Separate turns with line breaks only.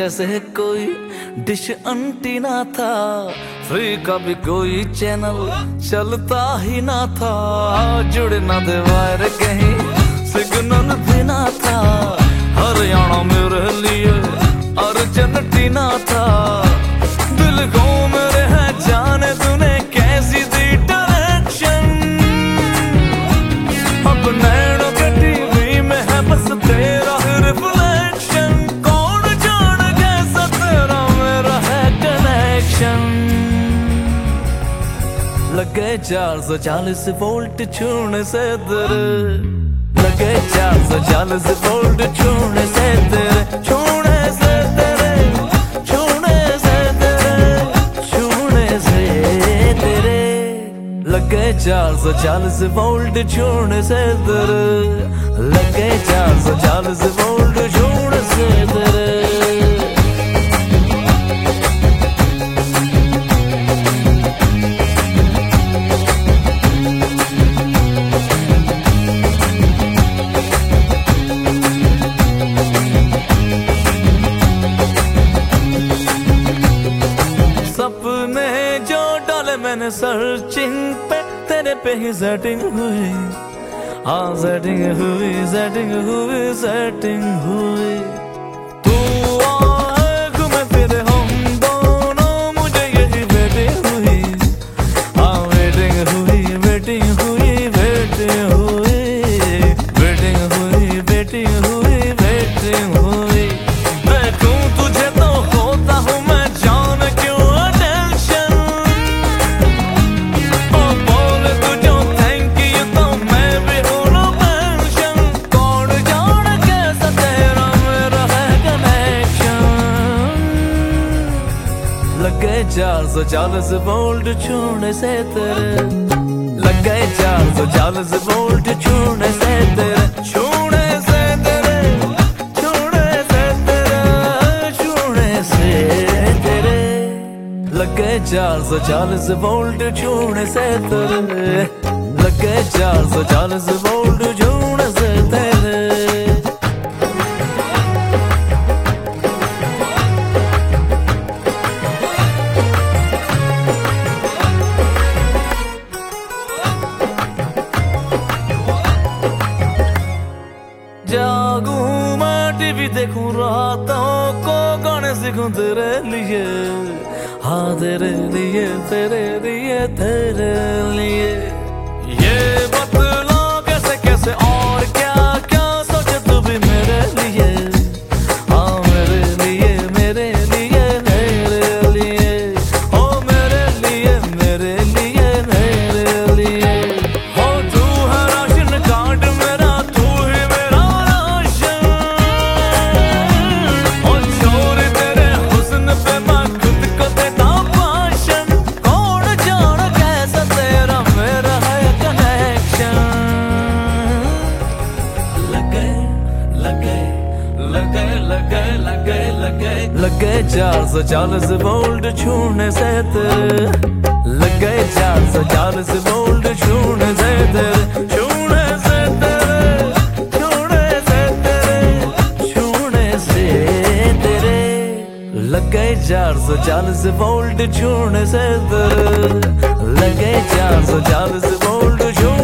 जैसे कोई dish antenna था, फ्री का भी कोई चैनल चलता ही ना था, जुड़ ना दे वायर कहीं सिग्नल भी ना था, हरियाणा मेरे लिए अर्जेंटीना था, दिल को मेरे है जाने तूने कैसी दी डायरेक्शन, अब नैनों के टीवी में है बस तेरा रिफ्लेक्शन, कौन जान कैसा तेरा मेरा है कनेक्शन, लगे 440 वोल्ट छूने से तेरे, लगे 440 वोल्ट छूने से तेरे, छूने से तेरे, छूने से तेरे, छूने से तेरे, लगे 440 वोल्ट छूने से तेरे, लगे 440 वोल्ट छूने से तेरे। सपने जो डाले मैंने सर्चिंग पे, तेरे पे ही सेटिंग हुई, हाँ सेटिंग हुई, सेटिंग हुई, सेटिंग हुई, तू आए घूमे फिरे हम दोनों, मुझे यही वेटिंग हुई, हाँ वेटिंग हुई, वेटिंग हुई, वेटिंग हुई, वेटिंग हुई, वेटिंग हुई, वेटिंग हुई, देखूं तुझे तो होता हूँ मैं जान क्यों अटेंशन, ओ बोले तुझे थैंक यू तो मैं भी हूँ नो पेंशन, कौन जान कैसा तेरा मेरा है कनेक्शन, लगे 440 वोल्ट छूने से तेरे, लगे 440 वोल्ट छूने से तेरे, छूने से तेरे, छूने से तेरे, छूने से तेरे, लगे 440 वोल्ट छूने से तेरे, लगे 440 वोल्ट छूने से तेरे। जागूं मैं टीवी देखूं रातों को, गाने सीखूं तेरे लिए, हाँ तेरे लिए, तेरे लिए, तेरे लिए, ये बतला कैसे कैसे और क्या क्या सोचे तू भी मेरे लिए, हाँ मेरे लिए, मेरे लिए, मेरे लिए, ओ मेरे लिए, मेरे लिए, मेरे लिए, हो तू है राशन कार्ड मेरा, तू ही मेरा राशन, ओ छोड़ तेरे हुस्न पे मैं खुद को देता भाषण, कौन जान कैसा तेरा मेरा है कनेक्शन, लगे लगे लगे लगे लगे लगे लगे 440 वोल्ट छूने से तेरे, लगे 440 वोल्ट छूने से तेरे, छूने से तेरे, छूने से तेरे, छूने से तेरे, लगे 440 वोल्ट छूने से तेरे, लगे 440 वोल्ट छूने